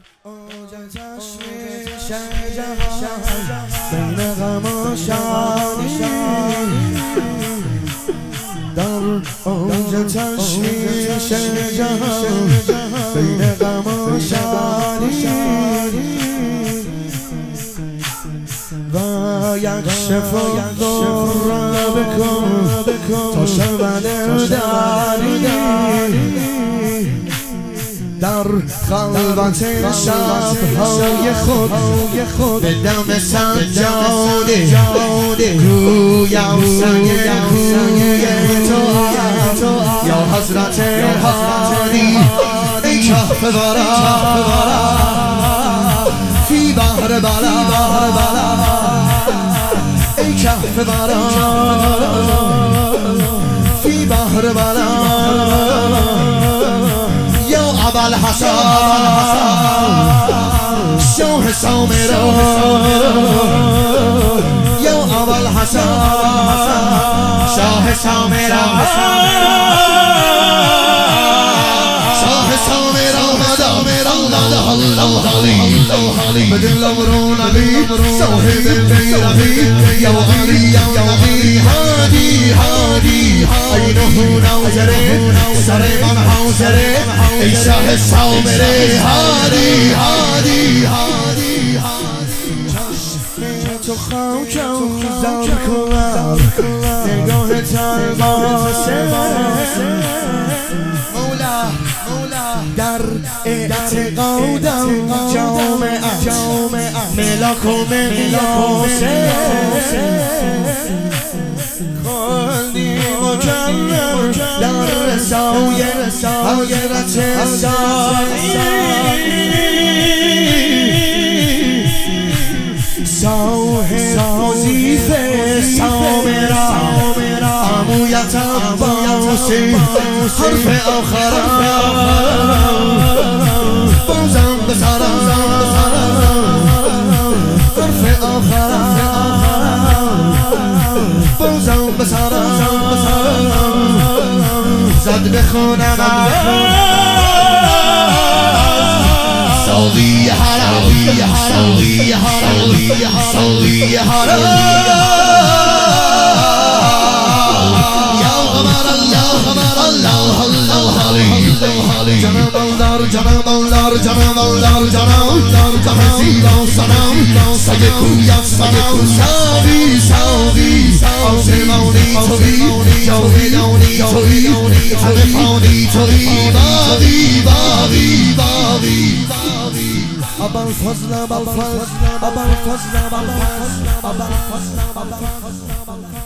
اوج تشویش جهان بین غم و شادی در اوج تشویش جهان بین غم و شادی و یکشف الضر بکن تا شود داری در خلوت شب‌های خود به دم سجاده گویم سنگ تو یا حضرت هادی ای کهف ورا فی بحر بلا ای کهف ورا فی بحر بلا ابا الحسن شوه سامرا یا ابا الحسن شاه سامرا شاه سامرا الله الله علي بدل امرو نبي صاحب البيربي يا علي هادي عينه نوزره سر من حوزره ای شاه سامره هادی چشم تو خاکم زر کنم نگاه تلماسه در اعتقادم جامعه ملاک و مقیاسه خالی مکرم در سایرت سالی صاحب وظیفه سامرا عمویت عباسی حرف آخرم بازم بسرم حرف آخرم بازم بسرم زد بخونم صلي حرام يا غمر الله علي جناب الله تحسين صنم سيكون يصنم ساوي آسمانی توی جاودانی توی عرفانی توی باوی ابا الفضل